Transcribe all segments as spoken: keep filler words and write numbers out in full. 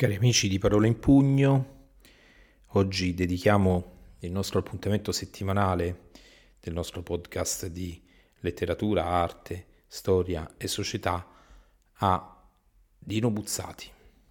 Cari amici di Parole in Pugno, oggi dedichiamo il nostro appuntamento settimanale del nostro podcast di letteratura, arte, storia e società a Dino Buzzati.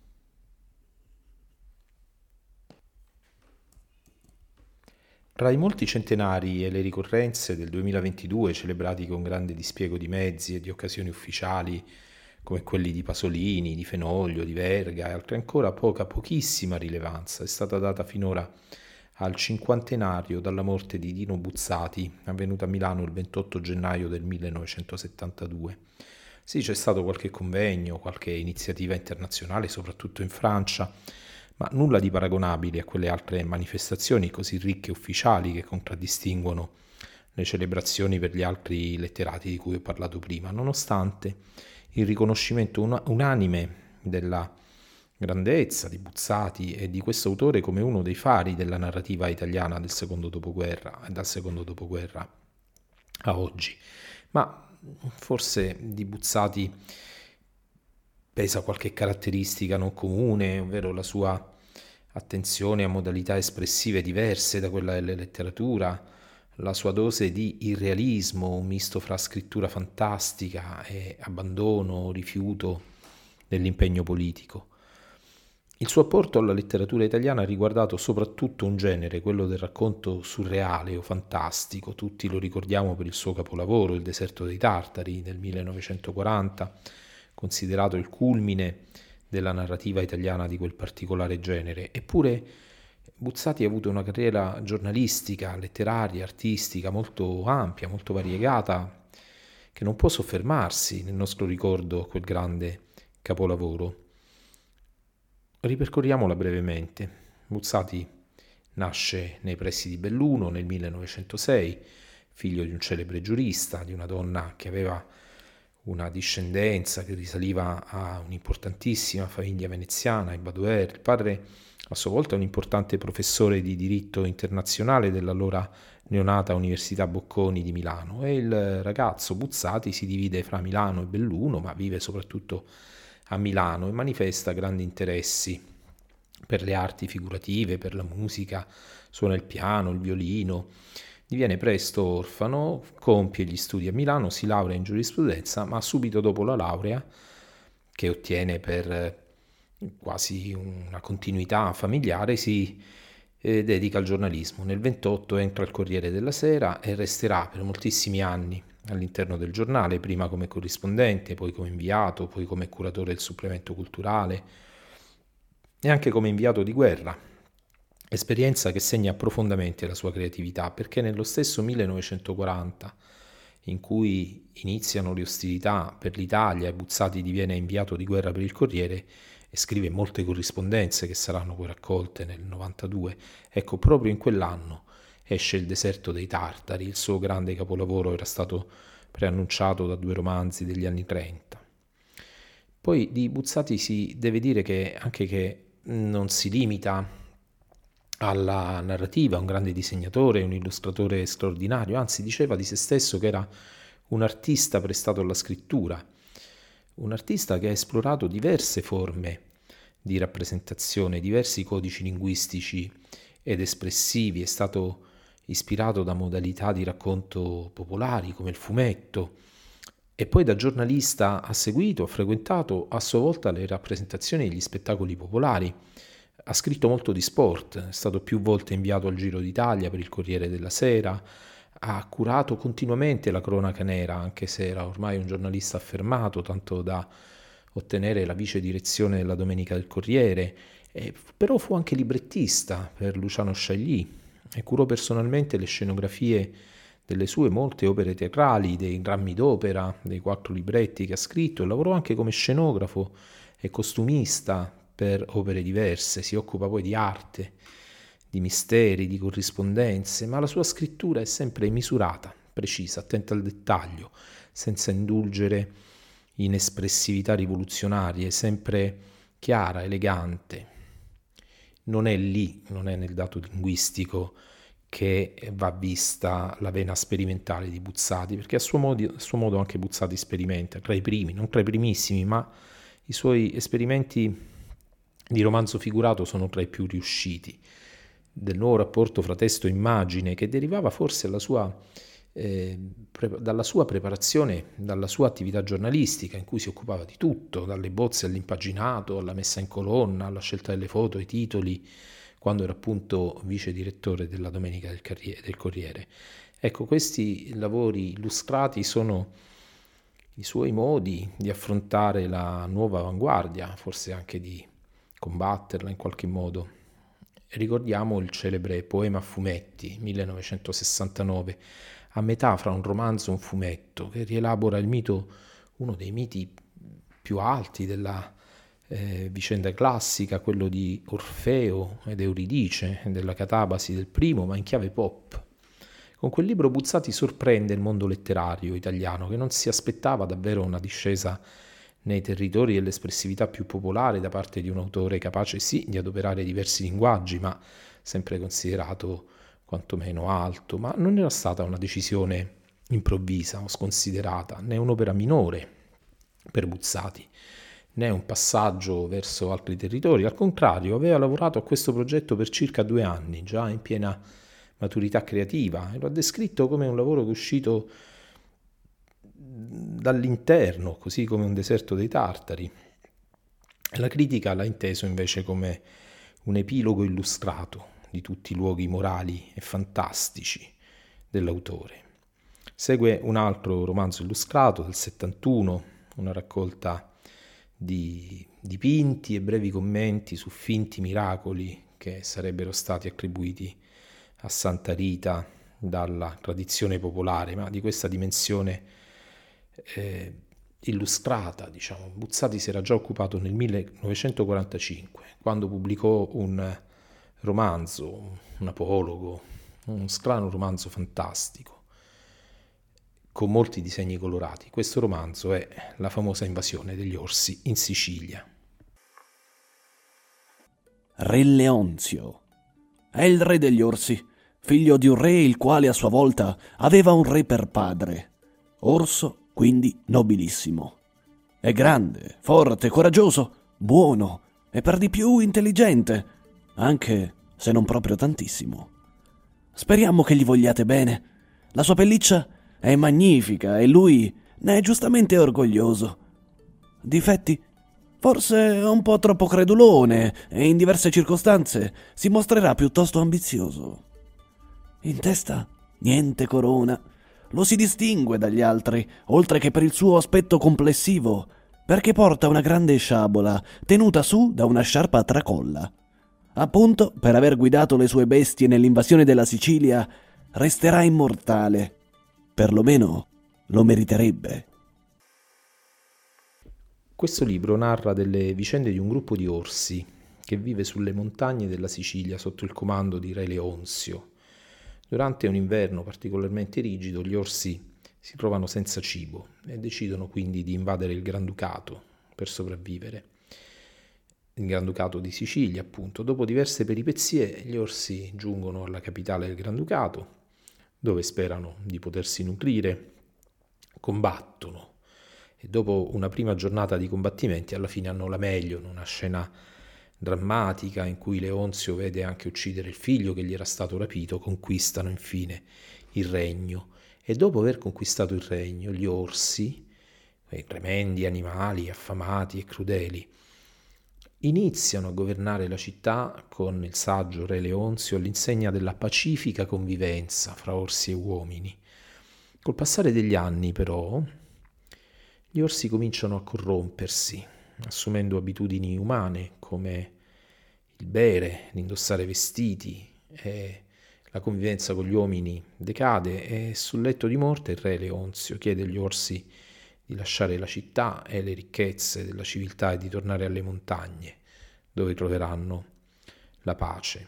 Tra i molti centenari e le ricorrenze del duemilaventidue, celebrati con grande dispiego di mezzi e di occasioni ufficiali come quelli di Pasolini, di Fenoglio, di Verga e altre ancora, poca, pochissima rilevanza è stata data finora al cinquantenario dalla morte di Dino Buzzati, avvenuta a Milano il ventotto gennaio del millenovecentosettantadue. Sì, c'è stato qualche convegno, qualche iniziativa internazionale, soprattutto in Francia, ma nulla di paragonabile a quelle altre manifestazioni così ricche e ufficiali che contraddistinguono le celebrazioni per gli altri letterati di cui ho parlato prima, nonostante il riconoscimento una- unanime della grandezza di Buzzati e di questo autore come uno dei fari della narrativa italiana del secondo dopoguerra e dal secondo dopoguerra a oggi. Ma forse di Buzzati pesa qualche caratteristica non comune, ovvero la sua attenzione a modalità espressive diverse da quella della letteratura, la sua dose di irrealismo, un misto fra scrittura fantastica e abbandono, rifiuto dell'impegno politico. Il suo apporto alla letteratura italiana ha riguardato soprattutto un genere, quello del racconto surreale o fantastico. Tutti lo ricordiamo per il suo capolavoro, Il deserto dei Tartari, del millenovecentoquaranta, considerato il culmine della narrativa italiana di quel particolare genere. Eppure Buzzati ha avuto una carriera giornalistica, letteraria, artistica molto ampia, molto variegata, che non può soffermarsi nel nostro ricordo a quel grande capolavoro. Ripercorriamola brevemente. Buzzati nasce nei pressi di Belluno nel millenovecentosei, figlio di un celebre giurista, di una donna che aveva una discendenza che risaliva a un'importantissima famiglia veneziana, i Badoer. Il padre, a sua volta, un importante professore di diritto internazionale dell'allora neonata Università Bocconi di Milano, e il ragazzo Buzzati si divide fra Milano e Belluno, ma vive soprattutto a Milano e manifesta grandi interessi per le arti figurative, per la musica, suona il piano, il violino. Diviene presto orfano, compie gli studi a Milano, si laurea in giurisprudenza, ma subito dopo la laurea, che ottiene per quasi una continuità familiare, si eh, dedica al giornalismo. Nel ventotto entra al Corriere della Sera e resterà per moltissimi anni all'interno del giornale, prima come corrispondente, poi come inviato, poi come curatore del supplemento culturale e anche come inviato di guerra. Esperienza che segna profondamente la sua creatività, perché nello stesso millenovecentoquaranta, in cui iniziano le ostilità per l'Italia e Buzzati diviene inviato di guerra per il Corriere e scrive molte corrispondenze che saranno poi raccolte nel novantadue, ecco, proprio in quell'anno esce Il deserto dei Tartari. Il suo grande capolavoro era stato preannunciato da due romanzi degli anni trenta. Poi di Buzzati si deve dire che anche che non si limita alla narrativa, un grande disegnatore, un illustratore straordinario, anzi diceva di se stesso che era un artista prestato alla scrittura, un artista che ha esplorato diverse forme di rappresentazione, diversi codici linguistici ed espressivi, è stato ispirato da modalità di racconto popolari come il fumetto, e poi da giornalista ha seguito, ha frequentato a sua volta le rappresentazioni degli spettacoli popolari. Ha scritto molto di sport, è stato più volte inviato al Giro d'Italia per il Corriere della Sera, ha curato continuamente la cronaca nera, anche se era ormai un giornalista affermato, tanto da ottenere la vice direzione della Domenica del Corriere, e però fu anche librettista per Luciano Sciagli e curò personalmente le scenografie delle sue molte opere teatrali, dei drammi d'opera, dei quattro libretti che ha scritto, e lavorò anche come scenografo e costumista per opere diverse. Si occupa poi di arte, di misteri, di corrispondenze, ma la sua scrittura è sempre misurata, precisa, attenta al dettaglio, senza indulgere in espressività rivoluzionarie, sempre chiara, elegante. Non è lì, non è nel dato linguistico che va vista la vena sperimentale di Buzzati, perché a suo modo, a suo modo anche Buzzati sperimenta, tra i primi, non tra i primissimi, ma i suoi esperimenti di romanzo figurato sono tra i più riusciti, del nuovo rapporto fra testo e immagine, che derivava forse alla sua, eh, pre- dalla sua preparazione, dalla sua attività giornalistica, in cui si occupava di tutto, dalle bozze all'impaginato, alla messa in colonna, alla scelta delle foto, ai titoli, quando era appunto vice direttore della Domenica del, Carriere, del Corriere. Ecco, questi lavori illustrati sono i suoi modi di affrontare la nuova avanguardia, forse anche di combatterla in qualche modo. Ricordiamo il celebre Poema a fumetti, millenovecentosessantanove, a metà fra un romanzo e un fumetto, che rielabora il mito, uno dei miti più alti della eh, vicenda classica, quello di Orfeo ed Euridice, della catabasi del primo, ma in chiave pop. Con quel libro Buzzati sorprende il mondo letterario italiano, che non si aspettava davvero una discesa nei territori dell'espressività più popolare da parte di un autore capace sì di adoperare diversi linguaggi, ma sempre considerato quantomeno alto. Ma non era stata una decisione improvvisa o sconsiderata, né un'opera minore per Buzzati, né un passaggio verso altri territori. Al contrario, aveva lavorato a questo progetto per circa due anni, già in piena maturità creativa, e lo ha descritto come un lavoro che è uscito dall'interno, così come un deserto dei tartari. La critica l'ha inteso invece come un epilogo illustrato di tutti i luoghi morali e fantastici dell'autore. Segue un altro romanzo illustrato del settantuno, una raccolta di dipinti e brevi commenti su finti miracoli che sarebbero stati attribuiti a Santa Rita dalla tradizione popolare, ma di questa dimensione eh, illustrata, diciamo. Buzzati si era già occupato nel millenovecentoquarantacinque, quando pubblicò un romanzo, un apologo, un strano romanzo fantastico, con molti disegni colorati. Questo romanzo è La famosa invasione degli orsi in Sicilia. Re Leonzio è il re degli orsi, figlio di un re il quale a sua volta aveva un re per padre, orso quindi nobilissimo. È grande, forte, coraggioso, buono e per di più intelligente, anche se non proprio tantissimo. Speriamo che gli vogliate bene. La sua pelliccia è magnifica e lui ne è giustamente orgoglioso. Difetti? Forse è un po' troppo credulone e in diverse circostanze si mostrerà piuttosto ambizioso. In testa niente corona. Lo si distingue dagli altri, oltre che per il suo aspetto complessivo, perché porta una grande sciabola tenuta su da una sciarpa a tracolla. Appunto, per aver guidato le sue bestie nell'invasione della Sicilia, resterà immortale. Perlomeno lo meriterebbe. Questo libro narra delle vicende di un gruppo di orsi che vive sulle montagne della Sicilia sotto il comando di Re Leonzio. Durante un inverno particolarmente rigido, gli orsi si trovano senza cibo e decidono quindi di invadere il Granducato per sopravvivere. Il Granducato di Sicilia, appunto. Dopo diverse peripezie, gli orsi giungono alla capitale del Granducato, dove sperano di potersi nutrire, combattono e dopo una prima giornata di combattimenti alla fine hanno la meglio, in una scena drammatica in cui Leonzio vede anche uccidere il figlio che gli era stato rapito, conquistano infine il regno. E dopo aver conquistato il regno, gli orsi, quei tremendi animali affamati e crudeli, iniziano a governare la città con il saggio re Leonzio all'insegna della pacifica convivenza fra orsi e uomini. Col passare degli anni, però, gli orsi cominciano a corrompersi, assumendo abitudini umane come il bere, l'indossare vestiti, e la convivenza con gli uomini decade e sul letto di morte il re Leonzio chiede agli orsi di lasciare la città e le ricchezze della civiltà e di tornare alle montagne, dove troveranno la pace.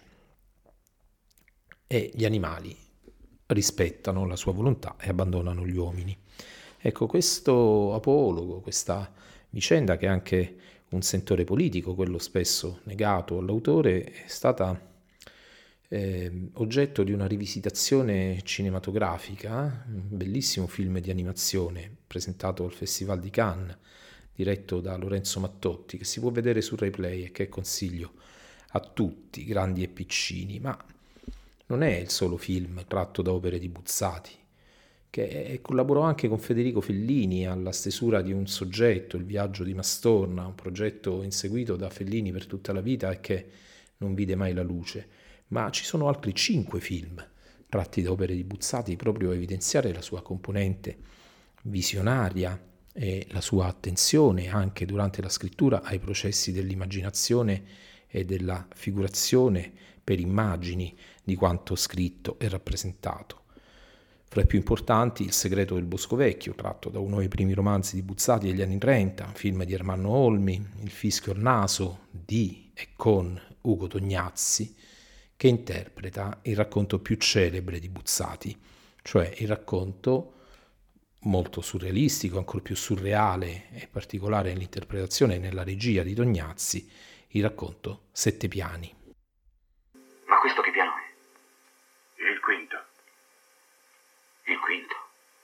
E gli animali rispettano la sua volontà e abbandonano gli uomini. Ecco, questo apologo, questa vicenda che ha anche un sentore politico, quello spesso negato all'autore, è stata eh, oggetto di una rivisitazione cinematografica, un bellissimo film di animazione presentato al Festival di Cannes diretto da Lorenzo Mattotti, che si può vedere su RaiPlay e che consiglio a tutti, grandi e piccini, ma non è il solo film tratto da opere di Buzzati, che collaborò anche con Federico Fellini alla stesura di Un soggetto, Il viaggio di Mastorna, un progetto inseguito da Fellini per tutta la vita e che non vide mai la luce. Ma ci sono altri cinque film tratti da opere di Buzzati proprio a evidenziare la sua componente visionaria e la sua attenzione anche durante la scrittura ai processi dell'immaginazione e della figurazione per immagini di quanto scritto e rappresentato. Fra i più importanti Il segreto del Bosco Vecchio, tratto da uno dei primi romanzi di Buzzati degli anni trenta, film di Ermanno Olmi, Il fischio al naso di e con Ugo Tognazzi, che interpreta il racconto più celebre di Buzzati, cioè il racconto molto surrealistico, ancora più surreale e particolare nell'interpretazione e nella regia di Tognazzi, il racconto Sette piani. Ma questo che piano è? Il quinto. Il quinto.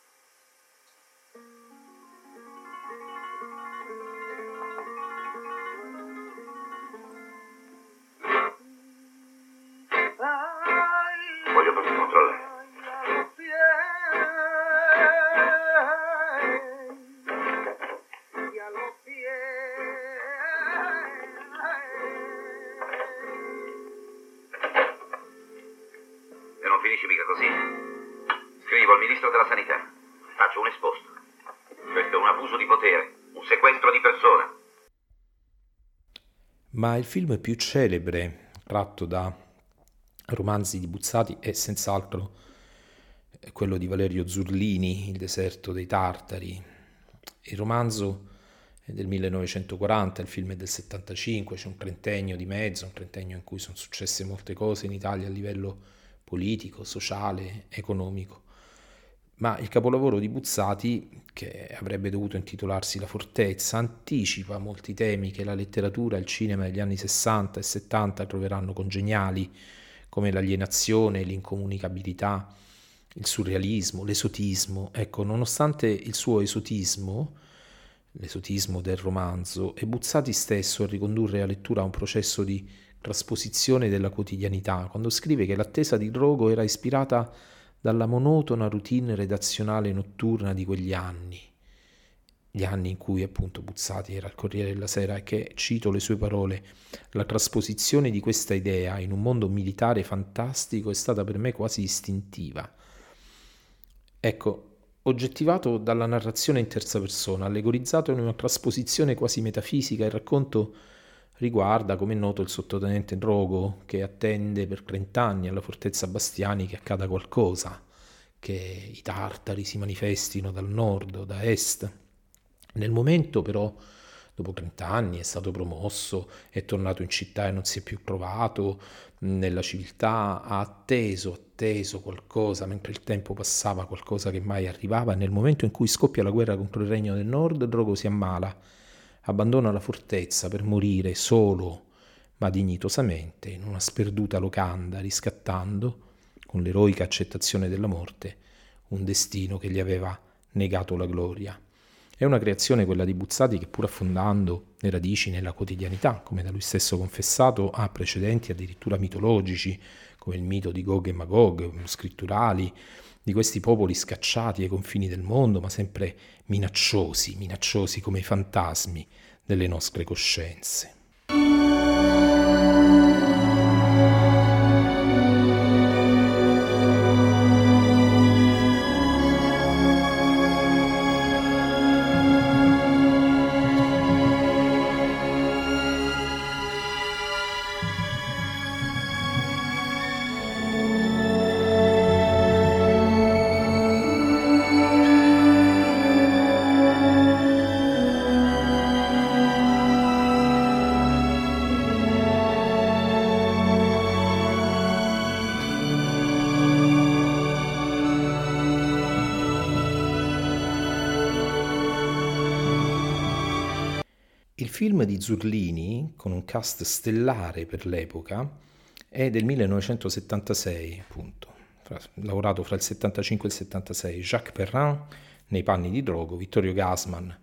Voglio proprio controllare. E non finisce mica così. Scrivo al ministro della sanità. Faccio un esposto. Questo è un abuso di potere, un sequestro di persona. Ma il film più celebre tratto da romanzi di Buzzati è senz'altro quello di Valerio Zurlini, Il deserto dei Tartari. Il romanzo è del millenovecentoquaranta, il film è del settantacinque, c'è un trentennio di mezzo, un trentennio in cui sono successe molte cose in Italia a livello politico, sociale, economico. Ma il capolavoro di Buzzati, che avrebbe dovuto intitolarsi La fortezza, anticipa molti temi che la letteratura e il cinema degli anni sessanta e settanta troveranno congeniali, come l'alienazione, l'incomunicabilità, il surrealismo, l'esotismo. Ecco, nonostante il suo esotismo, l'esotismo del romanzo, è Buzzati stesso a ricondurre la lettura a un processo di trasposizione della quotidianità, quando scrive che l'attesa di Drogo era ispirata dalla monotona routine redazionale notturna di quegli anni, gli anni in cui appunto Buzzati era al Corriere della Sera, e che, cito le sue parole, la trasposizione di questa idea in un mondo militare fantastico è stata per me quasi istintiva. Ecco, oggettivato dalla narrazione in terza persona, allegorizzato in una trasposizione quasi metafisica, il racconto riguarda, come è noto, il sottotenente Drogo che attende per trent'anni alla fortezza Bastiani che accada qualcosa, che i tartari si manifestino dal nord o da est. Nel momento però, dopo trent'anni, è stato promosso, è tornato in città e non si è più trovato nella civiltà, ha atteso, atteso qualcosa, mentre il tempo passava, qualcosa che mai arrivava, e nel momento in cui scoppia la guerra contro il regno del nord, Drogo si ammala, abbandona la fortezza per morire solo ma dignitosamente in una sperduta locanda, riscattando, con l'eroica accettazione della morte, un destino che gli aveva negato la gloria. È una creazione, quella di Buzzati, che pur affondando le radici nella quotidianità, come da lui stesso confessato, ha precedenti addirittura mitologici, come il mito di Gog e Magog, scritturali, di questi popoli scacciati ai confini del mondo, ma sempre minacciosi, minacciosi come i fantasmi delle nostre coscienze. Il film di Zurlini, con un cast stellare per l'epoca, è del millenovecentosettantasei, appunto, fra, lavorato fra il settantacinque e il settantasei. Jacques Perrin nei panni di Drogo, Vittorio Gassman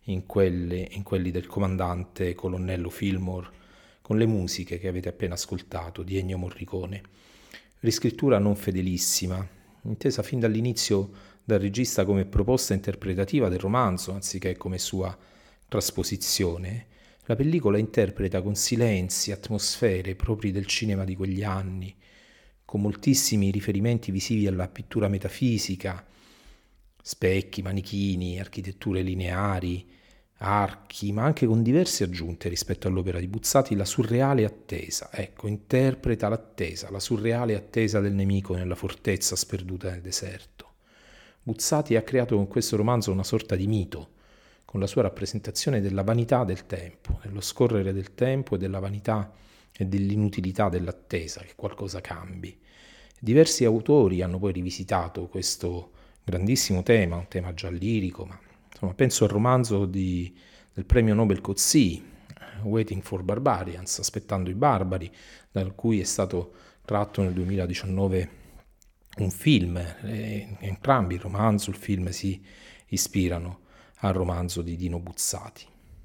in, quelle, in quelli del comandante colonnello Fillmore, con le musiche che avete appena ascoltato di Ennio Morricone. Riscrittura non fedelissima, intesa fin dall'inizio dal regista come proposta interpretativa del romanzo, anziché come sua trasposizione. La pellicola interpreta con silenzi, atmosfere propri del cinema di quegli anni, con moltissimi riferimenti visivi alla pittura metafisica, specchi, manichini, architetture lineari, archi, ma anche con diverse aggiunte rispetto all'opera di Buzzati, la surreale attesa. Ecco, interpreta l'attesa, la surreale attesa del nemico nella fortezza sperduta nel deserto. Buzzati ha creato con questo romanzo una sorta di mito, con la sua rappresentazione della vanità del tempo, dello scorrere del tempo e della vanità e dell'inutilità dell'attesa, che qualcosa cambi. Diversi autori hanno poi rivisitato questo grandissimo tema, un tema già lirico, ma insomma, penso al romanzo di, del premio Nobel Coetzee, Waiting for Barbarians, Aspettando i barbari, da cui è stato tratto nel duemiladiciannove un film. E entrambi, il romanzo e il film, si ispirano al romanzo di Dino Buzzati.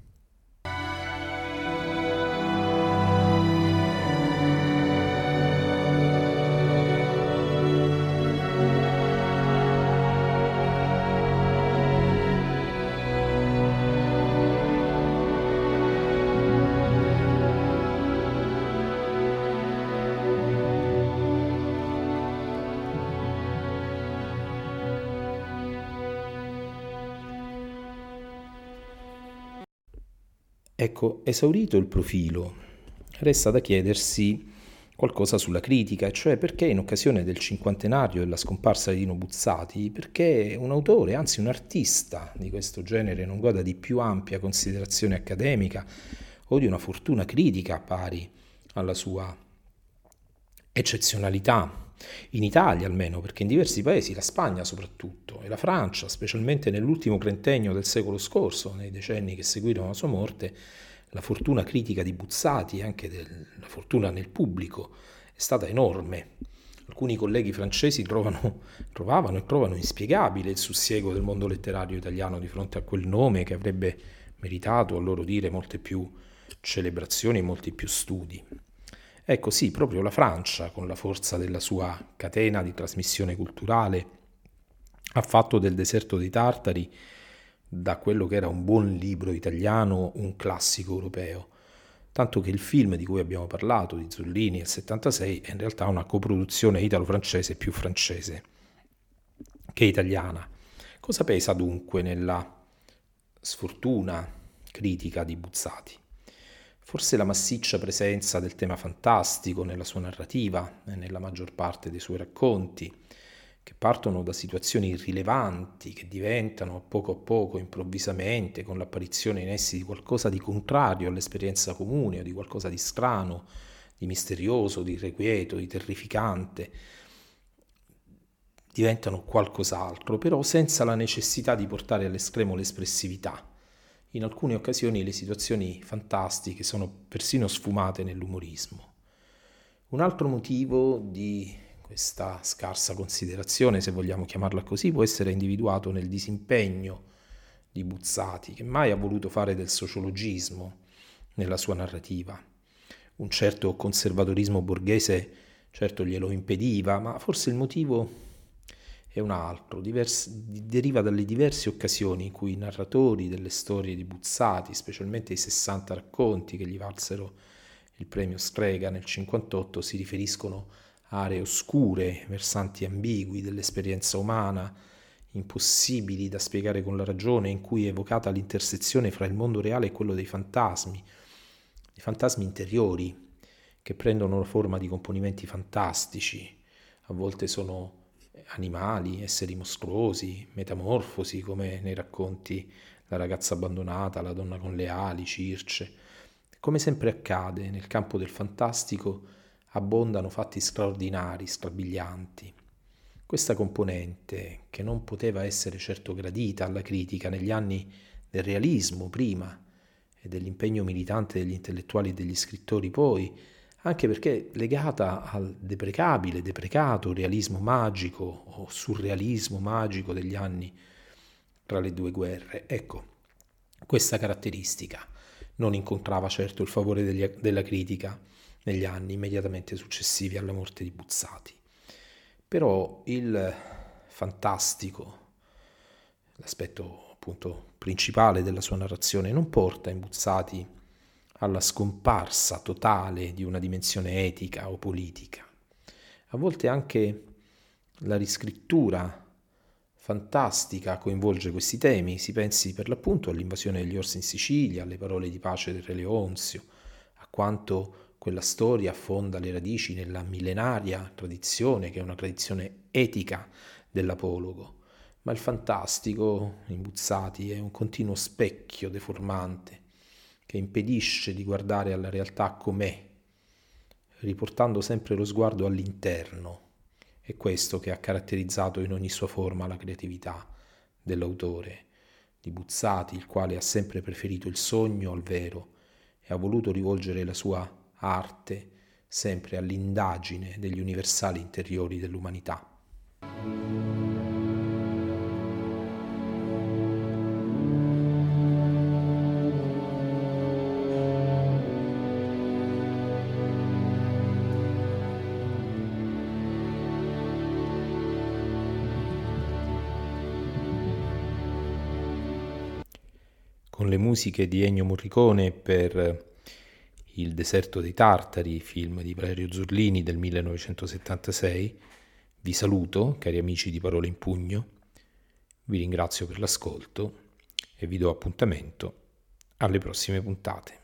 Ecco, esaurito il profilo, resta da chiedersi qualcosa sulla critica, cioè perché in occasione del cinquantenario della scomparsa di Dino Buzzati, perché un autore, anzi un artista di questo genere non goda di più ampia considerazione accademica o di una fortuna critica pari alla sua eccezionalità. In Italia almeno, perché in diversi paesi, la Spagna soprattutto, e la Francia, specialmente nell'ultimo trentennio del secolo scorso, nei decenni che seguirono la sua morte, la fortuna critica di Buzzati, anche del, la fortuna nel pubblico, è stata enorme. Alcuni colleghi francesi trovano, trovavano e trovano inspiegabile il sussiego del mondo letterario italiano di fronte a quel nome che avrebbe meritato, a loro dire, molte più celebrazioni e molti più studi. Ecco sì, proprio la Francia, con la forza della sua catena di trasmissione culturale, ha fatto del Deserto dei Tartari, da quello che era un buon libro italiano, un classico europeo. Tanto che il film di cui abbiamo parlato, di Zullini, del settantasei, è in realtà una coproduzione italo-francese più francese che italiana. Cosa pesa dunque nella sfortuna critica di Buzzati? Forse la massiccia presenza del tema fantastico nella sua narrativa e nella maggior parte dei suoi racconti, che partono da situazioni irrilevanti, che diventano a poco a poco, improvvisamente, con l'apparizione in essi di qualcosa di contrario all'esperienza comune, o di qualcosa di strano, di misterioso, di irrequieto, di terrificante, diventano qualcos'altro, però senza la necessità di portare all'estremo l'espressività. In alcune occasioni le situazioni fantastiche sono persino sfumate nell'umorismo. Un altro motivo di questa scarsa considerazione, se vogliamo chiamarla così, può essere individuato nel disimpegno di Buzzati, che mai ha voluto fare del sociologismo nella sua narrativa. Un certo conservatorismo borghese certo glielo impediva, ma forse il motivo è un altro, divers- deriva dalle diverse occasioni in cui i narratori delle storie di Buzzati, specialmente i sessanta racconti che gli valsero il premio Strega nel cinquantotto, si riferiscono a aree oscure, versanti ambigui dell'esperienza umana, impossibili da spiegare con la ragione, in cui è evocata l'intersezione fra il mondo reale e quello dei fantasmi, i fantasmi interiori, che prendono la forma di componimenti fantastici, a volte sono animali, esseri mostruosi, metamorfosi, come nei racconti La ragazza abbandonata, La donna con le ali, Circe. Come sempre accade, nel campo del fantastico abbondano fatti straordinari, strabilianti. Questa componente, che non poteva essere certo gradita alla critica negli anni del realismo prima e dell'impegno militante degli intellettuali e degli scrittori poi, anche perché legata al deprecabile, deprecato realismo magico o surrealismo magico degli anni tra le due guerre. Ecco, Questa caratteristica non incontrava certo il favore degli, della critica negli anni immediatamente successivi alla morte di Buzzati. Però il fantastico, l'aspetto appunto principale della sua narrazione, non porta in Buzzati alla scomparsa totale di una dimensione etica o politica. A volte anche la riscrittura fantastica coinvolge questi temi. Si pensi per l'appunto all'invasione degli Orsi in Sicilia, alle parole di pace del re Leonzio, a quanto quella storia affonda le radici nella millenaria tradizione, che è una tradizione etica dell'apologo. Ma il fantastico in Buzzati è un continuo specchio deformante che impedisce di guardare alla realtà com'è, riportando sempre lo sguardo all'interno. È questo che ha caratterizzato in ogni sua forma la creatività dell'autore di Buzzati, il quale ha sempre preferito il sogno al vero e ha voluto rivolgere la sua arte sempre all'indagine degli universali interiori dell'umanità. Con le musiche di Ennio Morricone per Il deserto dei Tartari, film di Valerio Zurlini del millenovecentosettantasei, vi saluto, cari amici di Parole in Pugno, vi ringrazio per l'ascolto e vi do appuntamento alle prossime puntate.